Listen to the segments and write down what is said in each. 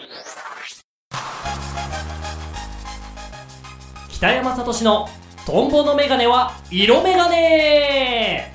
北山聡のトンボのメガネは色メガネ。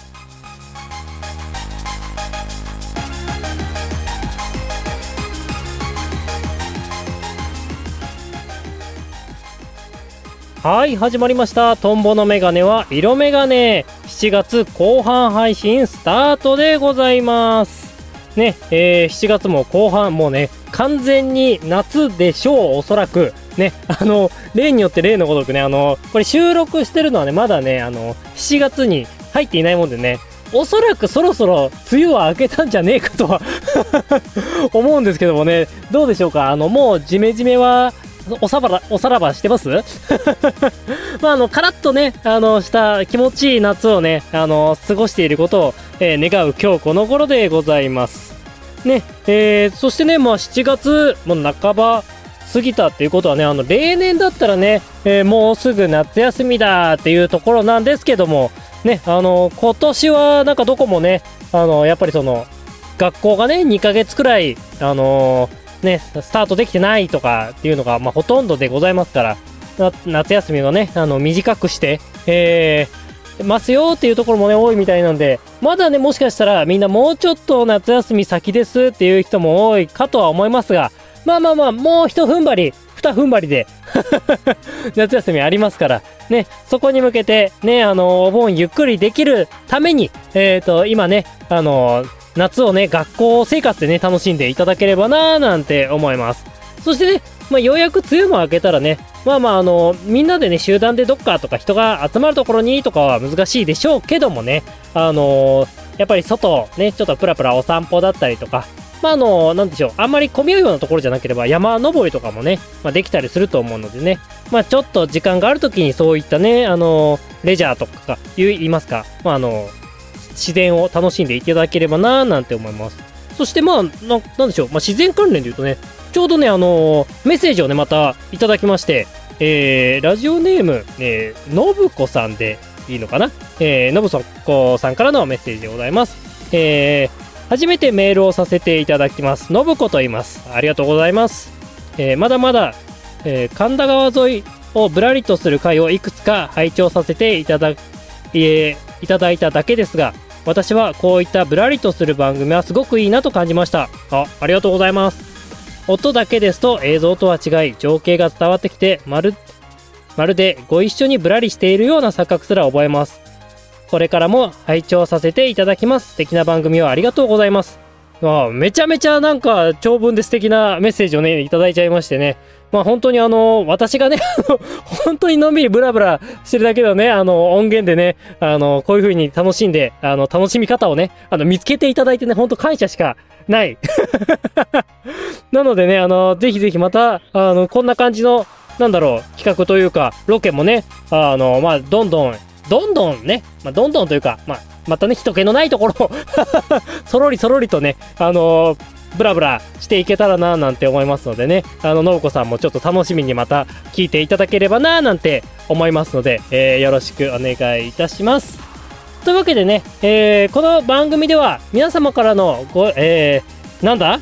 はい、始まりました。トンボのメガネは色メガネ。7月後半配信スタートでございますね。7月も後半、もうね完全に夏でしょう。おそらくね、例によって例のごとくね、これ収録してるのはねまだね7月に入っていないもんでね、おそらくそろそろ梅雨は明けたんじゃねえかとは思うんですけどもね、どうでしょうか。もうジメジメはおさらばしてますまあカラッとねした気持ちいい夏をね過ごしていることを、願う今日この頃でございますね。そしてね、まあ7月も半ば過ぎたっていうことはね、例年だったらね、もうすぐ夏休みだっていうところなんですけどもね、今年はなんかどこもねやっぱりその学校がね2ヶ月くらいね、スタートできてないとかっていうのが、まあ、ほとんどでございますから、夏休みをね短くして、ますよっていうところもね多いみたいなんで、まだねもしかしたらみんなもうちょっと夏休み先ですっていう人も多いかとは思いますが、まあもう一踏ん張り二踏ん張りで夏休みありますからね、そこに向けてねお盆ゆっくりできるために今ね夏をね学校生活でね楽しんでいただければなーなんて思います。そしてね、まあ、ようやく梅雨も明けたらねみんなでね集団でどっかとか人が集まるところにとかは難しいでしょうけどもね、やっぱり外ねちょっとプラプラお散歩だったりとか、なんでしょう、あんまり混み合うようなところじゃなければ山登りとかもね、できたりすると思うのでね、ちょっと時間があるときにそういったねレジャーとか言いますか、自然を楽しんでいただければなーなんて思います。そしてなんでしょう、自然関連で言うとね、ちょうどねメッセージをねまたいただきまして、ラジオネーム、のぶこさんでいいのかな、のぶこさんからのメッセージでございます。初めてメールをさせていただきます。のぶこと言います。ありがとうございます。まだまだ、神田川沿いをぶらりとする回をいくつか拝聴させていただいただけですが、私はこういったぶらりとする番組はすごくいいなと感じました。ありがとうございます。音だけですと映像とは違い情景が伝わってきて、まるでご一緒にぶらりしているような錯覚すら覚えます。これからも拝聴させていただきます。素敵な番組をありがとうございます。めちゃめちゃなんか長文で素敵なメッセージをねいただいちゃいましてね、本当に私がね本当にのんびりブラブラしてるだけのね音源でねこういう風に楽しんで楽しみ方をね見つけていただいてね、本当感謝しかないなのでねぜひぜひまたこんな感じの企画というかロケもねどんどんね、どんどんというかまたね人気のないところをそろりとねブラブラしていけたらななんて思いますのでね、のぶこさんもちょっと楽しみにまた聞いていただければななんて思いますので、よろしくお願いいたします。というわけでね、この番組では皆様からのなんだ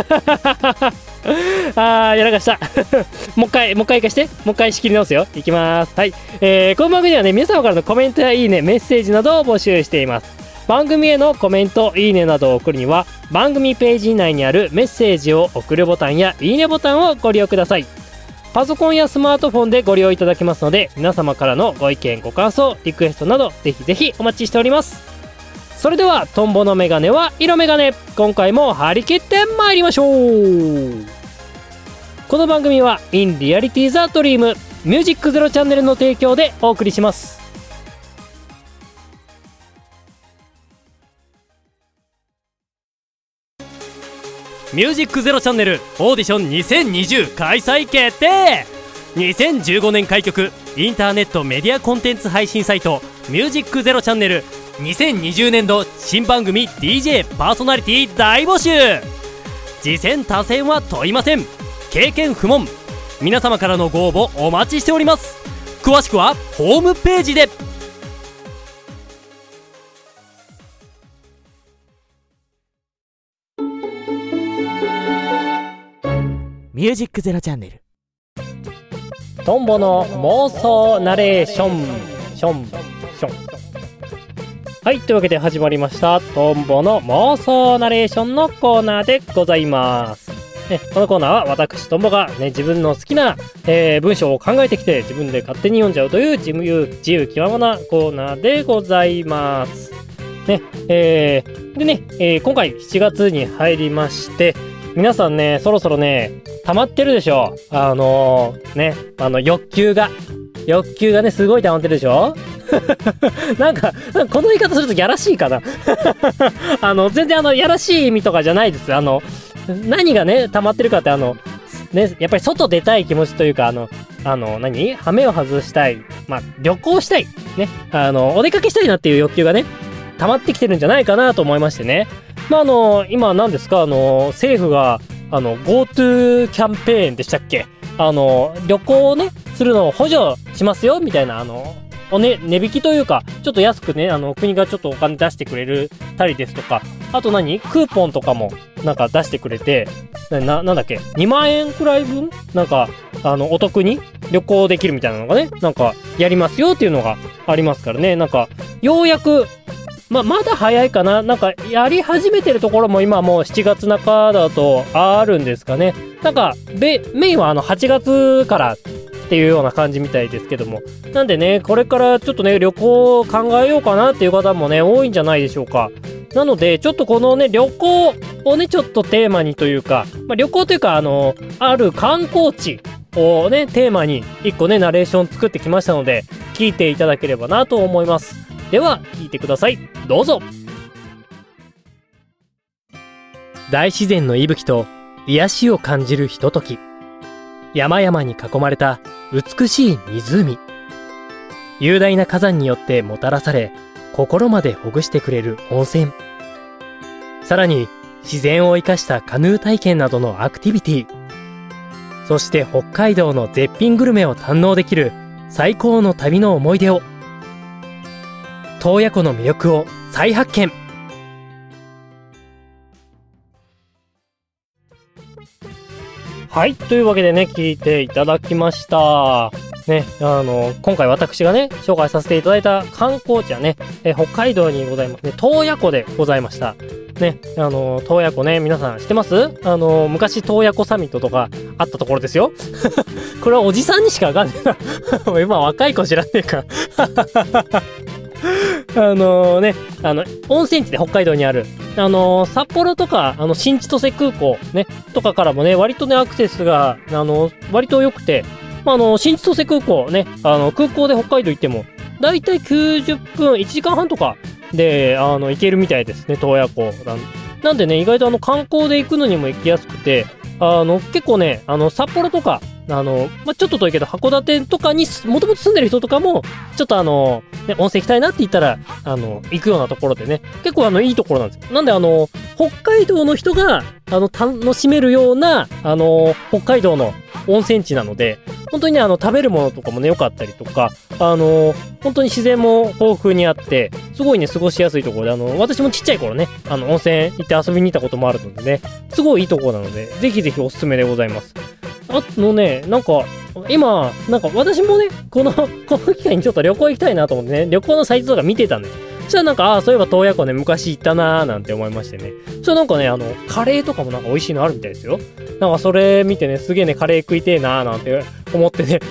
やらかしたもう一回行かして、もう一回仕切り直すよ。いきます。はい、この番組ではね皆様からのコメントやいいねメッセージなどを募集しています。番組へのコメントいいねなどを送るには番組ページ内にあるメッセージを送るボタンやいいねボタンをご利用ください。パソコンやスマートフォンでご利用いただけますので、皆様からのご意見ご感想リクエストなどぜひぜひお待ちしております。それではトンボのメガネは色メガネ、今回も張り切ってまいりましょう。この番組は In Reality the Dream ミュージックゼロチャンネルの提供でお送りします。 ミュージックゼロチャンネルオーディション2020開催決定。2015年開局インターネットメディアコンテンツ配信サイトミュージックゼロチャンネル、2020年度新番組 DJ パーソナリティ大募集。次戦他戦は問いません。経験不問。皆様からのご応募お待ちしております。詳しくはホームページで。 ミミュージックゼロチャンネル。 トンボの妄想ナレーションションション。はい、というわけで始まりましたトンボの妄想ナレーションのコーナーでございます。このコーナーは私トンボが、自分の好きな、文章を考えてきて自分で勝手に読んじゃうという自由気ままなコーナーでございます。でね、今回7月に入りまして、皆さんね、そろそろね、溜まってるでしょ。欲求がね、すごい溜まってるでしょ。なんかこの言い方するとやらしいかな。全然やらしい意味とかじゃないです。何がね溜まってるかってやっぱり外出たい気持ちというか羽目を外したい、旅行したいね、お出かけしたいなっていう欲求がね溜まってきてるんじゃないかなと思いましてね。今何ですか、政府がGoTo キャンペーンでしたっけ、旅行をねするのを補助しますよみたいな値引きというか、ちょっと安くね、国がちょっとお金出してくれるたりですとか、あとクーポンとかもなんか出してくれて、なんだっけ、2万円くらい分お得に旅行できるみたいなのがね、やりますよっていうのがありますからね。ようやく、まだ早いかな。やり始めてるところも今もう7月中だとあるんですかね。メインは8月からっていうような感じみたいですけども。なんでね、これからちょっとね、旅行を考えようかなっていう方もね、多いんじゃないでしょうか。なので、ちょっとこのね、旅行をね、ちょっとテーマにというか、旅行というか、ある観光地をね、テーマに一個ね、ナレーション作ってきましたので、聞いていただければなと思います。では、聞いてください。どうぞ。大自然の息吹と癒しを感じるひととき。山々に囲まれた美しい湖。雄大な火山によってもたらされ、心までほぐしてくれる温泉。さらに自然を生かしたカヌー体験などのアクティビティ。そして北海道の絶品グルメを堪能できる最高の旅の思い出を。洞爺湖の魅力を再発見。はい、というわけでね、聞いていただきましたね。今回私がね紹介させていただいた観光地はね、北海道にございますね、洞爺湖でございましたね。洞爺湖ね、皆さん知ってます？昔洞爺湖サミットとかあったところですよ。これはおじさんにしかわかんねえな。今若い子知らねえか。温泉地で北海道にある札幌とか新千歳空港ねとかからもね割とねアクセスが割と良くて、新千歳空港ね空港で北海道行ってもだいたい90分1時間半とかで行けるみたいですね、洞爺湖なんでね、意外と観光で行くのにも行きやすくて、結構ね札幌とかちょっと遠いけど函館とかにもともと住んでる人とかもちょっと温泉行きたいなって言ったら行くようなところでね、結構いいところなんですよ。なんで北海道の人が楽しめるような北海道の温泉地なので、本当にね食べるものとかもね良かったりとか本当に自然も豊富にあってすごいね過ごしやすいところで私もちっちゃい頃ね温泉行って遊びに行ったこともあるのでね、すごいいいところなのでぜひぜひおすすめでございます。今私もねこの機会にちょっと旅行行きたいなと思ってね、旅行のサイトとか見てたんで、そしたらそういえば洞爺湖ね昔行ったなーなんて思いましてね、そしたらカレーとかも美味しいのあるみたいですよ。それ見てね、すげえねカレー食いてえなーなんて思ってね。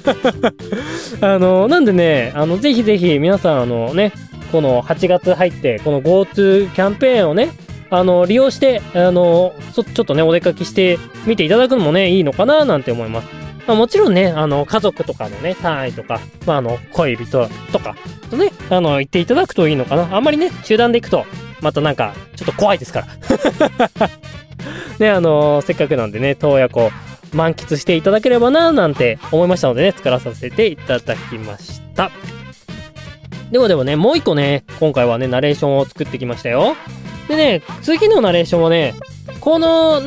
なんでねぜひぜひ皆さんこの8月入ってこの GoTo キャンペーンをね利用してちょっとねお出かけしてみていただくのもねいいのかななんて思います。もちろんね家族とかのね単位とか恋人とかとね行っていただくといいのかな。あんまりね集団で行くとまたちょっと怖いですからね。せっかくなんでね洞爺湖満喫していただければななんて思いましたのでね、作らさせていただきました。でもね、もう一個ね今回はねナレーションを作ってきましたよ。でね、次のナレーションはねこの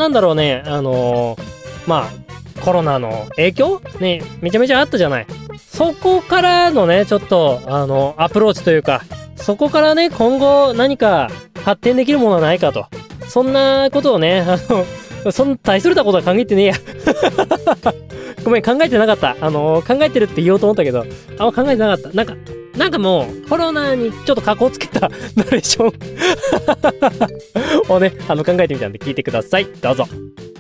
コロナの影響ねめちゃめちゃあったじゃない。そこからのねちょっとアプローチというか、そこからね今後何か発展できるものはないかと、そんなことをねそんな大それたことは考えてねえや。ごめん、考えてなかった。考えてるって言おうと思ったけど、あんま考えてなかった。なんかもう、コロナにちょっと格好つけたナレーションをね、考えてみたんで聞いてください。どうぞ。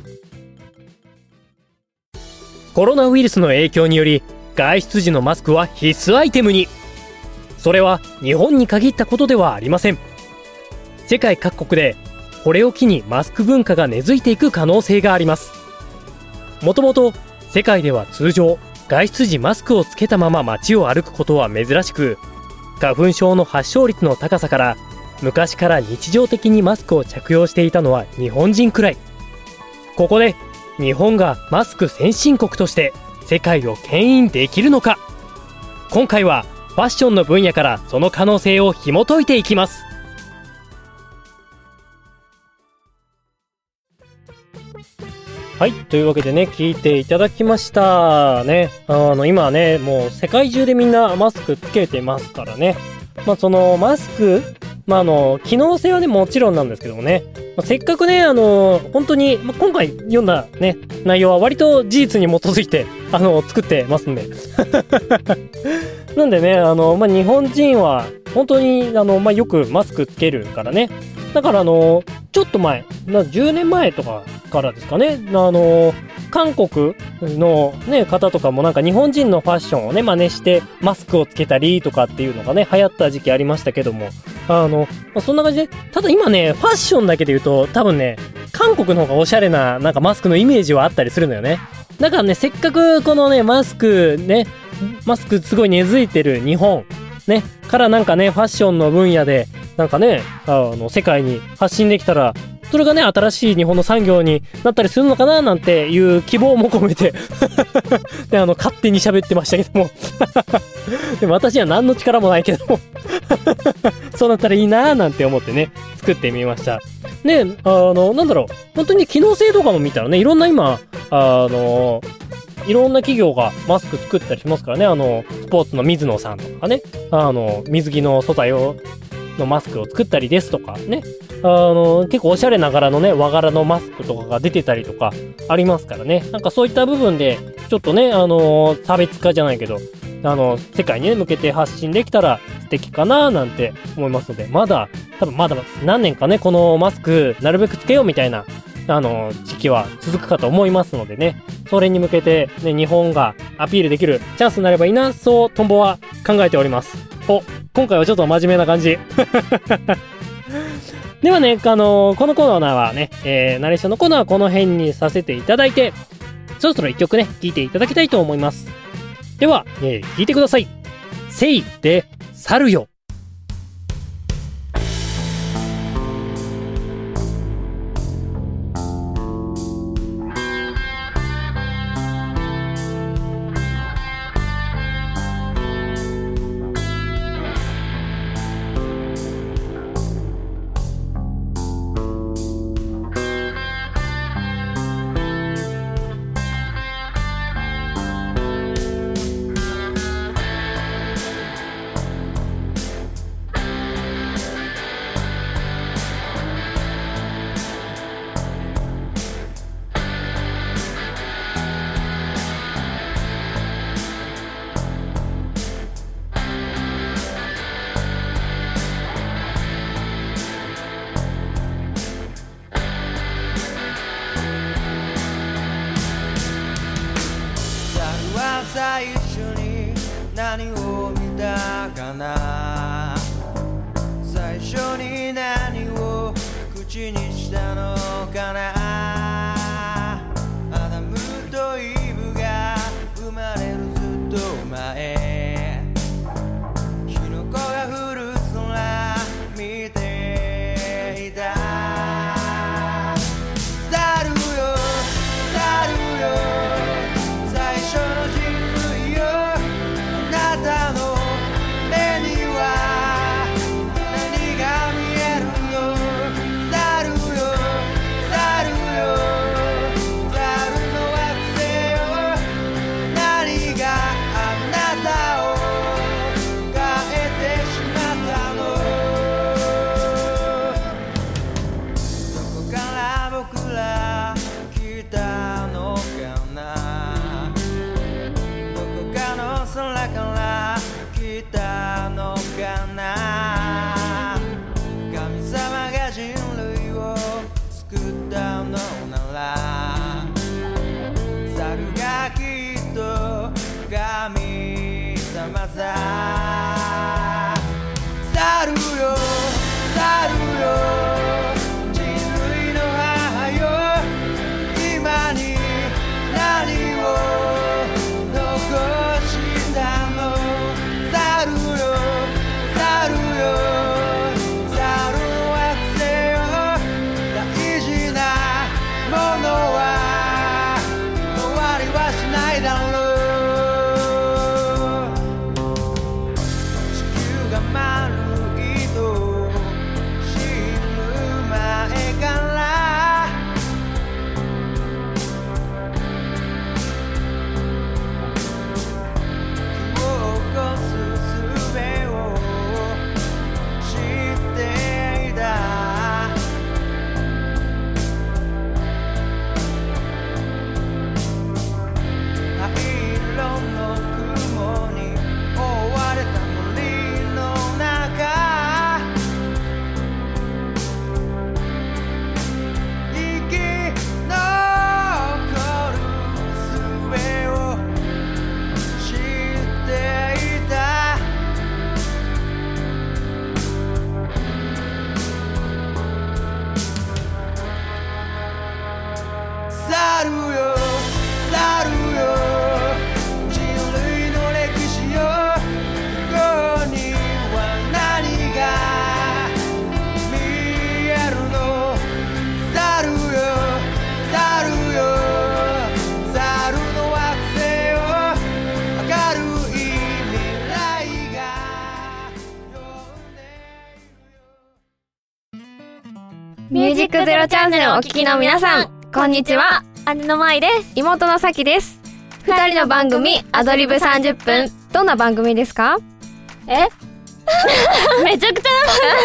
コロナウイルスの影響により、外出時のマスクは必須アイテムに。それは日本に限ったことではありません。世界各国でこれを機にマスク文化が根付いていく可能性があります。もともと世界では通常外出時マスクをつけたまま街を歩くことは珍しく、花粉症の発症率の高さから昔から日常的にマスクを着用していたのは日本人くらい。ここで日本がマスク先進国として世界を牽引できるのか。今回はファッションの分野からその可能性を紐解いていきます。はい、というわけでね、聞いていただきましたね。今はね、もう世界中でみんなマスクつけてますからね。そのマスク、機能性はね、もちろんなんですけどもね、せっかくね、本当に、今回読んだね、内容は割と事実に基づいて、作ってますんで。なんでね、日本人は、本当に、よくマスクつけるからね。だから、ちょっと前、10年前とかからですかね、韓国のね、方とかもなんか日本人のファッションをね、真似してマスクをつけたりとかっていうのがね、流行った時期ありましたけども、そんな感じで、ただ今ね、ファッションだけで言うと、多分ね、韓国の方がおしゃれな、なんかマスクのイメージはあったりするのよね。だからね、せっかくこのね、マスクすごい根付いてる日本、ね、からなんかね、ファッションの分野で、なんかね、世界に発信できたら、それがね、新しい日本の産業になったりするのかななんていう希望も込めてで、勝手に喋ってましたけどもでも私には何の力もないけどもそうなったらいいなーなんて思ってね、作ってみました。ね、なんだろう、本当に機能性とかも見たらね、いろんな今、いろんな企業がマスク作ったりしますからね。スポーツの水野さんとかね、水着の素材のマスクを作ったりですとかね、結構おしゃれな柄のね、和柄のマスクとかが出てたりとかありますからね。なんかそういった部分でちょっとね、差別化じゃないけど、世界に、ね、向けて発信できたら素敵かななんて思いますので、多分まだ何年かね、このマスクなるべくつけようみたいな時期は続くかと思いますのでね、それに向けて、ね、日本がアピールできるチャンスになればいいな、そうトンボは考えております。今回はちょっと真面目な感じではね、このコーナーはね、ナレーションのコーナーはこの辺にさせていただいて、そろそろ一曲ね、聴いていただきたいと思います。では、聴いてください。セイで去るよ。 最初に何を見たかな、最初に何を口にしたのかな。アダムとイブが生まれるずっと前、火の粉が降る空見ていた。去るよ去るよ、最初の人類よ、あなたの目には何が見えるの。去るよ去る去るよ去るよ人類の歴史よここには何が見えるの去るよ去るよ去るの惑星よ明るい未来が呼んでミュージックゼロチャンネルをお聞きの皆さん、こんにちは。姉の舞です。妹のさきです。二人の番組アドリブ30分。どんな番組ですか？めちゃくちゃ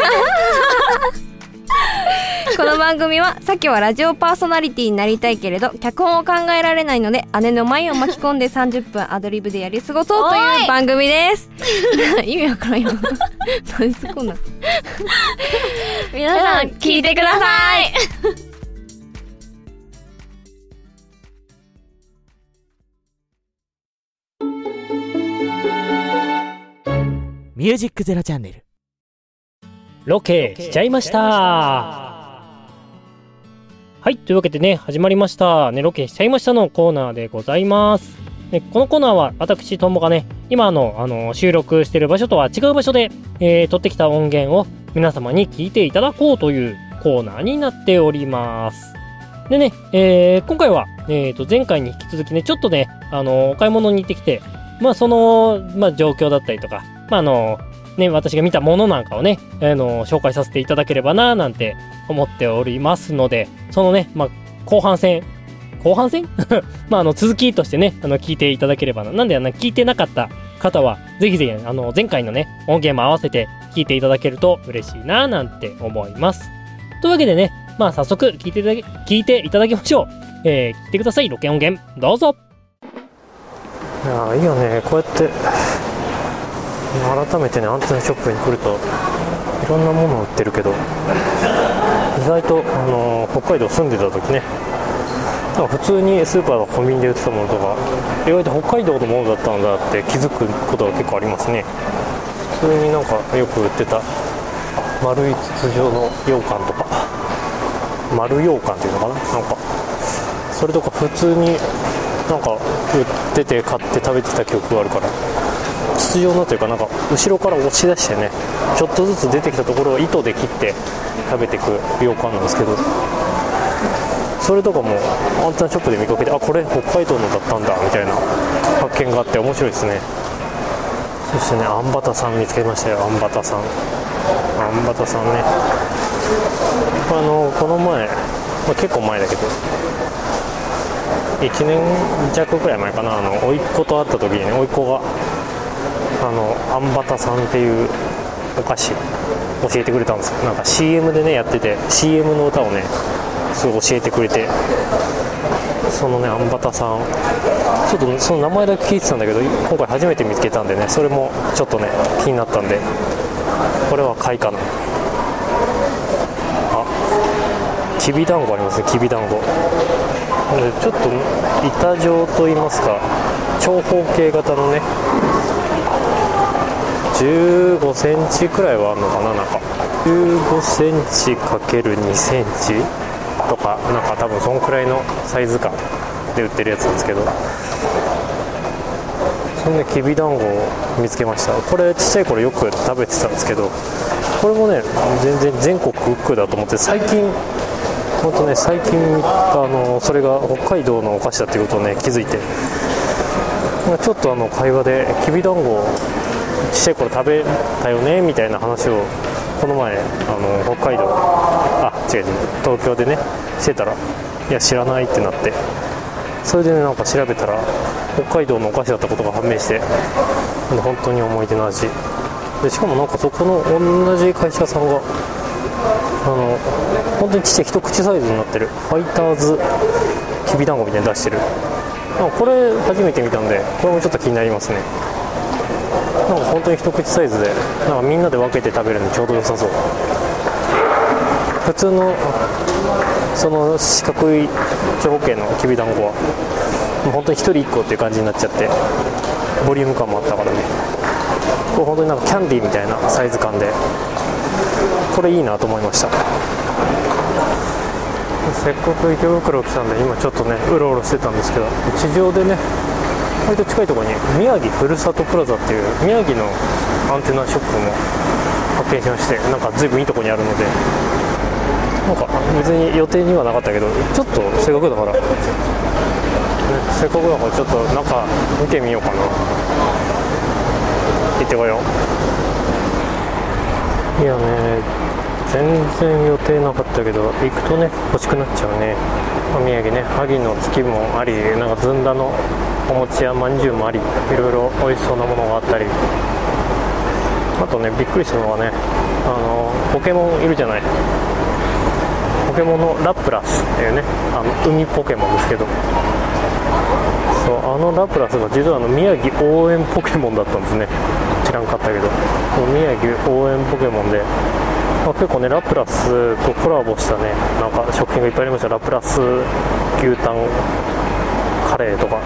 この番組は、さきはラジオパーソナリティになりたいけれど脚本を考えられないので、姉の舞を巻き込んで30分アドリブでやり過ごそうという番組です。意味わからんよ。何そこんな皆さん聞いてください。 ミュージックゼロチャンネル。 ロケしちゃいました。はい、というわけでね、始まりましたね、ロケしちゃいましたのコーナーでございます。このコーナーは私ともがね、今の収録している場所とは違う場所で、撮ってきた音源を皆様に聞いていただこうというコーナーになっております。でね、今回は、前回に引き続きね、ちょっとね、お買い物に行ってきて、その、状況だったりとか、私が見たものなんかをね、紹介させていただければななんて思っておりますので、そのね、後半戦続きとしてね、聞いていただければな。なんで聞いてなかった方は、ぜひぜひ、前回のね、音源も合わせて聞いていただけると嬉しいななんて思います。というわけでね、早速聞いていただきましょう。聞いてください。ロケ音源、どうぞ。いやいいよね、こうやって改めてね、アンテナショップに来るといろんなもの売ってるけど、意外と、北海道住んでた時ね、普通にスーパーのコンビニで売ってたものとか、意外と北海道のものだったんだって気づくことが結構ありますね。普通によく売ってた丸い筒状の羊羹とか、丸羊羹っていうのかな、それとか普通に売ってて買って食べてた記憶があるから、筒状のというか、後ろから押し出してね、ちょっとずつ出てきたところを糸で切って食べていく羊羹なんですけど、それとかもアンテナショップで見かけて、これ北海道のだったんだみたいな発見があって面白いですね。そしてね、あんバタさん見つけましたよ。あんバタさんね、この前、結構前だけど1年弱くらい前かな、甥っ子と会った時にね、甥っ子があんバタさんっていうお菓子教えてくれたんですよ。CM でねやってて、 CM の歌をねすごい教えてくれて、そのね、あんバタさん、ちょっとその名前だけ聞いてたんだけど、今回初めて見つけたんでね、それもちょっとね気になったんで、これは買いかな。きびだんごありますね、きびだんご。ちょっと板状といいますか、長方形型のね、15センチくらいはあるのかな、15センチ ×2 センチとか、多分そんくらいのサイズ感で売ってるやつなんですけど、そんできびだんごを見つけました。これちっちゃい頃よく食べてたんですけど、これもね全然全国区だと思って、最近それが北海道のお菓子だっていうことをね気づいて、ちょっと会話できびだんごちっちゃい頃食べたよねみたいな話をこの前北海道東京でねしてたら、いや知らないってなって、それでね調べたら北海道のお菓子だったことが判明して、本当に思い出の味で、しかもそこの同じ会社さんが本当にちっちゃい一口サイズになってるファイターズきびだんごみたいに出してる、これ初めて見たんで、これもちょっと気になりますね。本当に一口サイズでみんなで分けて食べるのにちょうど良さそう。普通のその四角い長方形のきびだんごはもう本当に1人1個っていう感じになっちゃって、ボリューム感もあったからね、これ本当にキャンディーみたいなサイズ感で、これいいなと思いました。 せっかく池袋来たんで今ちょっとねうろうろしてたんですけど、地上でね割と近いところに宮城ふるさとプラザっていう宮城のアンテナショップも発見しまして、なんか随分いいところにあるので、なんか別に予定にはなかったけどちょっとせっかくだから、ね、せっかくだからちょっと中見てみようかな。行ってこよう。いやね、全然予定なかったけど行くとね欲しくなっちゃうね。宮城ね、萩の月もあり、なんかずんだのお餅やまんじゅうもあり、いろいろ美味しそうなものがあったり、あとねびっくりしたのはね、ポケモンいるじゃない。ポケモンのラプラスっていうね、海ポケモンですけど、そう、ラプラスが実は宮城応援ポケモンだったんですね。知らんかったけど、宮城応援ポケモンで、結構ねラプラスとコラボしたねなんか食品がいっぱいありました。ラプラス牛タンカレーとか、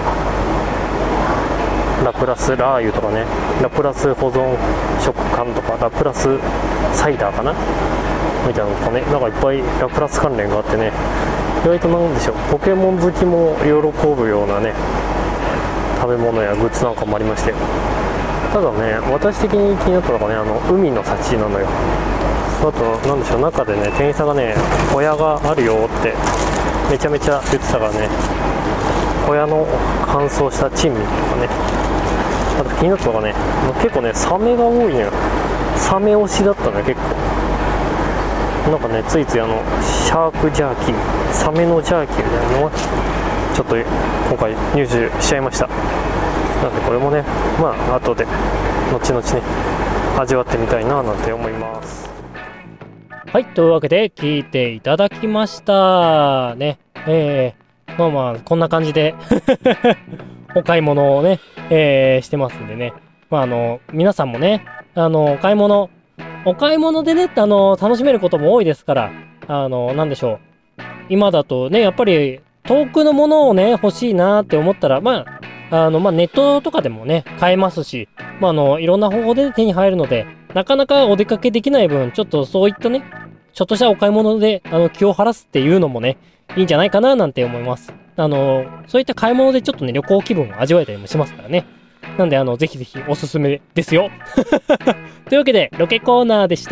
ラプラスラー油とかね、ラプラス保存食感とか、ラプラスサイダーかなみたいなのとかね、なんかいっぱいラプラス関連があってね、意外となんでしょう、ポケモン好きも喜ぶようなね食べ物やグッズなんかもありまして、ただね私的に気になったのがね海の幸なのよ。あとなんでしょう、中でね店員さんがね小屋があるよってめちゃめちゃ言ってたからね、小屋の乾燥した珍味とかね、あと気になったのがね結構ねサメが多いのよ。サメ推しだったね結構。なんかねついついシャークジャーキー、サメのジャーキーみたいなのをちょっと今回入手しちゃいました。なのでこれもね後で後々ね味わってみたいななんて思います。 はい、というわけで聞いていただきましたね。まあこんな感じでお買い物をね、してますんでね、皆さんもねお買い物でね楽しめることも多いですから、なんでしょう、今だとねやっぱり遠くのものをね欲しいなって思ったらネットとかでもね買えますし、いろんな方法で手に入るので、なかなかお出かけできない分、ちょっとそういったねちょっとしたお買い物で気を晴らすっていうのもねいいんじゃないかななんて思います。そういった買い物でちょっとね旅行気分を味わえたりもしますからね。なんでぜひぜひおすすめですよというわけでロケコーナーでした。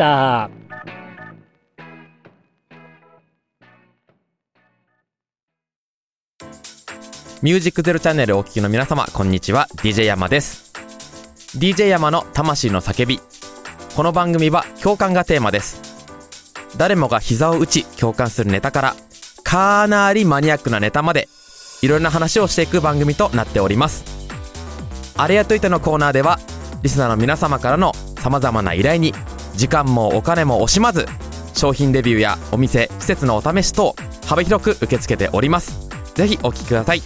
ミュージックゼロチャンネルをお聞きの皆様、こんにちは。 DJ 山です。 DJ 山の魂の叫び。この番組は共感がテーマです。誰もが膝を打ち共感するネタからかなりマニアックなネタまで、いろんな話をしていく番組となっております。あれやといてのコーナーではリスナーの皆様からの様々な依頼に時間もお金も惜しまず、商品レビューやお店施設のお試し等幅広く受け付けております。ぜひお聞きください。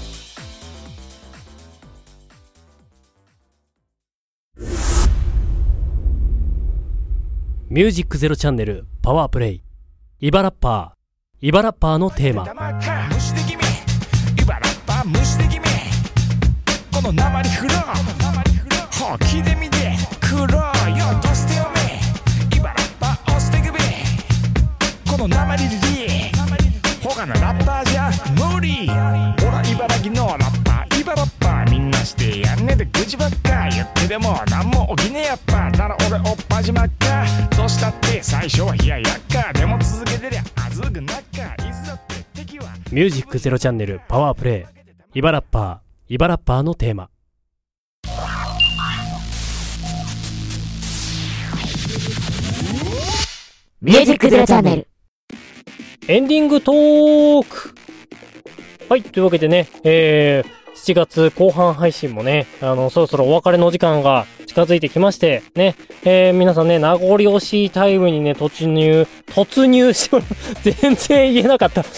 ミュージックゼロチャンネルパワープレイ、イバラッパーのテーマ。 この生に振ろう、ほう聞いてみてくろうよ、どうしてよめイバラッパー押してくべ、この生にリリー他のラッパーじゃ無理、ほら茨城のラッパーイバラッパー、みんなしてやんねで愚痴ばっか言ってでもなんも起きねえやっぱ、なら俺おっぱじまっか、どうしたって最初は冷ややっか、でも続けてりゃあずぐなっか、いつだって敵は。 ミュージックゼロチャンネルパワープレイ、イバラッパーのテーマ。 ミュージックゼロチャンネルエンディングトーク。はい、というわけでね、7月後半配信もね、そろそろお別れの時間が近づいてきましてね、皆さんね、名残惜しいタイムにね突入して全然言えなかった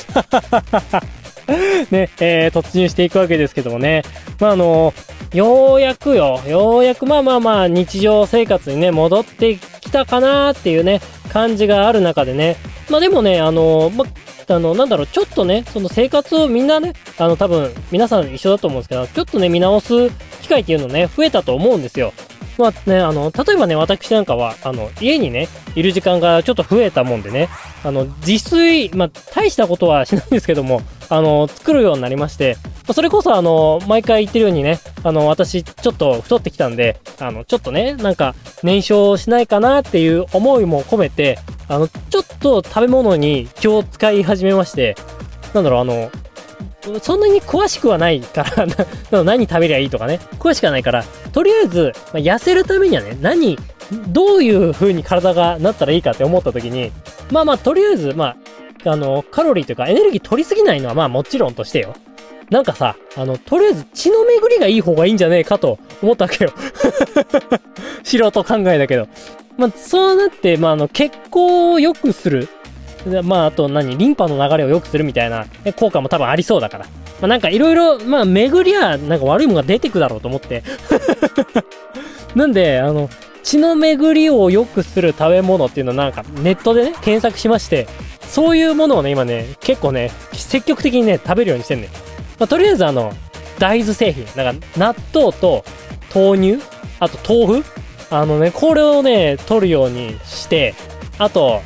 ね、突入していくわけですけどもね、ようやく日常生活にね戻ってきたかなーっていうね感じがある中でね、でもねなんだろう、ちょっとねその生活をみんなね多分皆さん一緒だと思うんですけど、ちょっとね見直す機会っていうのね増えたと思うんですよ。 まあね、例えばね、私なんかは、家にね、いる時間がちょっと増えたもんでね、自炊、まあ、大したことはしないんですけども、作るようになりまして、それこそ毎回言ってるようにね、私、ちょっと太ってきたんで、ちょっとね、なんか、燃焼しないかなっていう思いも込めて、ちょっと食べ物に気を使い始めまして、なんだろう、そんなに詳しくはないから何食べりゃいいとかね、詳しくはないから、とりあえず、まあ、痩せるためにはね、どういう風に体がなったらいいかって思った時に、まあまあ、とりあえず、まあ、カロリーというかエネルギー取りすぎないのはまあもちろんとしてよ。なんかさ、とりあえず血の巡りがいい方がいいんじゃねえかと思ったわけよ。素人考えだけど。まあ、そうなって、まあ、血行を良くする。まあ、あとリンパの流れを良くするみたいな効果も多分ありそうだから。まあ、なんかいろいろ、まあ、巡りは、なんか悪いものが出てくだろうと思って。なんで、血の巡りを良くする食べ物っていうのをなんかネットでね、検索しまして、そういうものをね、今ね、結構ね、積極的にね、食べるようにしてんねん。まあ、とりあえず大豆製品。なんか、納豆と豆乳、あと豆腐これをね、取るようにして、あと、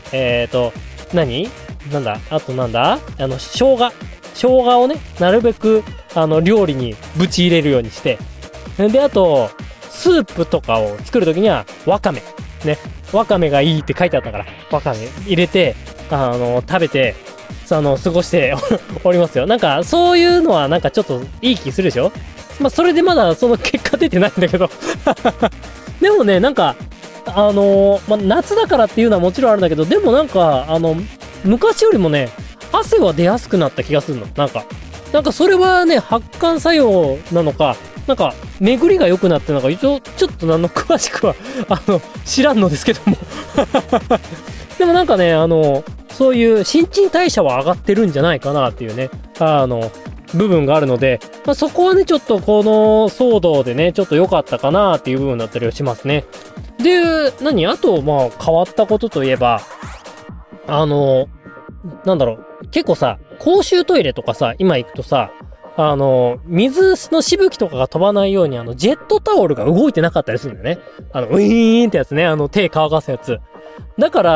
あと生姜をね、なるべく、料理にぶち入れるようにして、で、あと、スープとかを作るときには、わかめ。ね。わかめがいいって書いてあったから、わかめ入れて、食べて、過ごしておりますよ。なんか、そういうのはなんかちょっといい気するでしょ？まあ、それでまだその結果出てないんだけど。でもね、なんか、まあ、夏だからっていうのはもちろんあるんだけど、でもなんか、昔よりもね、汗は出やすくなった気がするの。なんかそれはね、発汗作用なのか、なんか、巡りが良くなってなんか、一応、ちょっと詳しくは、知らんのですけども。でもなんかね、そういう新陳代謝は上がってるんじゃないかなっていうね、部分があるので、まあ、そこはね、ちょっとこの騒動でね、ちょっと良かったかなっていう部分だったりはしますね。で、あと、まあ、変わったことといえば、なんだろう、結構さ、公衆トイレとかさ、今行くとさ、水のしぶきとかが飛ばないように、ジェットタオルが動いてなかったりするんだよね。ウィーンってやつね、手乾かすやつ。だから、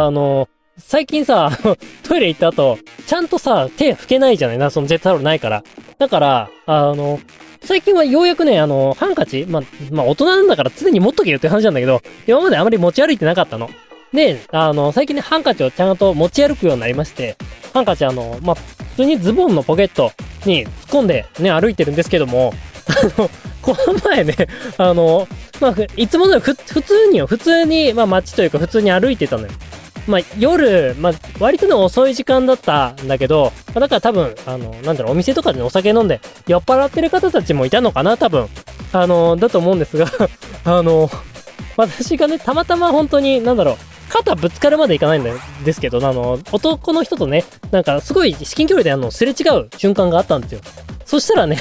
最近さ、トイレ行った後、ちゃんとさ、手拭けないじゃないな、そのジェットタオルないから。だから、最近はようやくね、ハンカチ、まあ、大人なんだから常に持っとけよって話なんだけど、今まであまり持ち歩いてなかったの。で、最近ね、ハンカチをちゃんと持ち歩くようになりまして、ハンカチまあ、普通にズボンのポケットに突っ込んでね、歩いてるんですけども、この前ね、まあ、いつもの普通に、まあ、街というか普通に歩いてたのよ。まあ、夜、まあ、割とね、遅い時間だったんだけど、まあ、だから多分、なんだろう、お店とかで、ね、お酒飲んで酔っ払ってる方たちもいたのかな、多分。だと思うんですが、私がね、たまたま本当に、なんだろう、肩ぶつかるまでいかないんですけど、男の人とね、なんかすごい至近距離ですれ違う瞬間があったんですよ。そしたらね、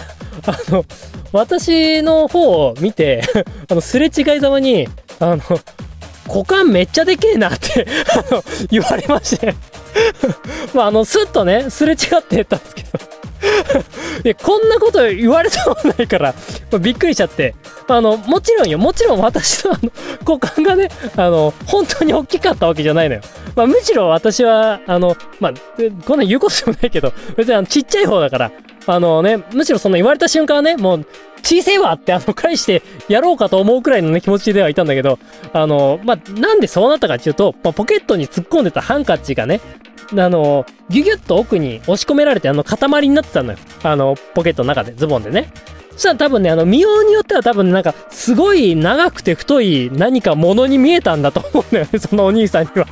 私の方を見て、すれ違いざまに、股間めっちゃでけえなって言われましてまあスッとね、すれ違ってたんですけどで、こんなこと言われたことないから、びっくりしちゃって、もちろん私の股間がね、本当に大きかったわけじゃないのよ。まあ、むしろ私は、まあ、こんな言うことでもないけど、別にちっちゃい方だから、むしろその言われた瞬間はね、もう、小せえわって返してやろうかと思うくらいのね、気持ちではいたんだけど、まあ、なんでそうなったかっていうと、まあ、ポケットに突っ込んでたハンカチがね、ギュギュッと奥に押し込められて塊になってたのよ。ポケットの中で、ズボンでね。そしたら多分ね、見ようによっては多分なんか、すごい長くて太い何か物に見えたんだと思うんだよね、そのお兄さんには。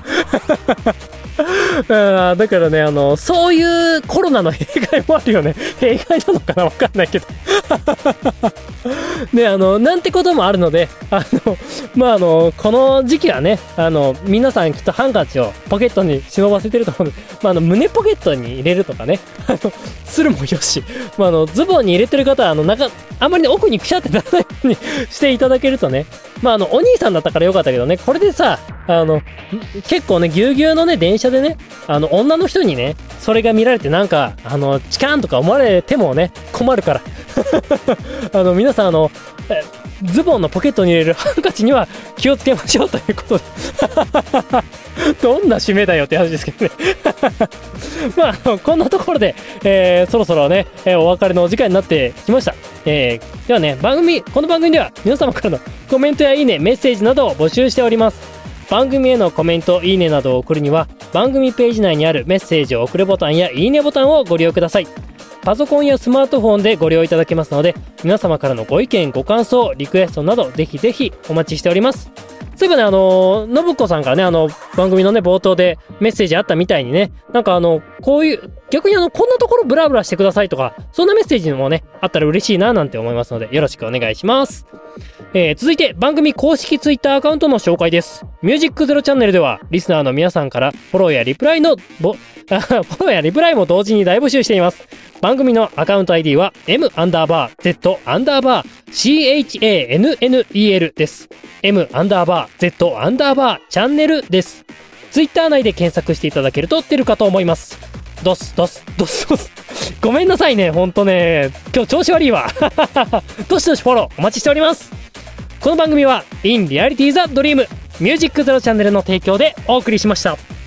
だからね、そういうコロナの弊害もあるよね。弊害なのかな、わかんないけど。ね、なんてこともあるので、まあ、この時期はね、皆さんきっとハンカチをポケットに忍ばせてると思うので、まあ、胸ポケットに入れるとかね、するもよし、まあ、ズボンに入れてる方は、あんまりね、奥にくしゃってならないようにしていただけるとね、まあ、お兄さんだったからよかったけどね、これでさ、結構ね、ぎゅうぎゅうのね、電車でね、女の人にね、それが見られてなんか、チカーンとか思われてもね、困るから。皆さん、 ズボンのポケットに入れるハンカチには気をつけましょうということでどんな締めだよって話ですけどねまあこんなところで、そろそろね、お別れのお時間になってきました。ではね、この番組では皆様からのコメントやいいね、メッセージなどを募集しております。番組へのコメント、いいねなどを送るには番組ページ内にあるメッセージを送るボタンやいいねボタンをご利用ください。パソコンやスマートフォンでご利用いただけますので、皆様からのご意見、ご感想、リクエストなどぜひぜひお待ちしております。そういえばね、信子さんからね、番組のね、冒頭でメッセージあったみたいにね、なんかこういう、逆にこんなところブラブラしてくださいとか、そんなメッセージもね、あったら嬉しいななんて思いますので、よろしくお願いします。続いて番組公式ツイッターアカウントの紹介です。ミュージックゼロチャンネルでは、リスナーの皆さんからフォローやリプライも同時に大募集しています。番組のアカウント ID は M_Z_CHANNEL です。M_Z_チャンネルです。ツイッター内で検索していただけると出るかと思います。ドス。ごめんなさいね、ほんとね。今日調子悪いわ。どしどしフォローお待ちしております。この番組は In Reality the Dream ミュージックゼロチャンネルの提供でお送りしました。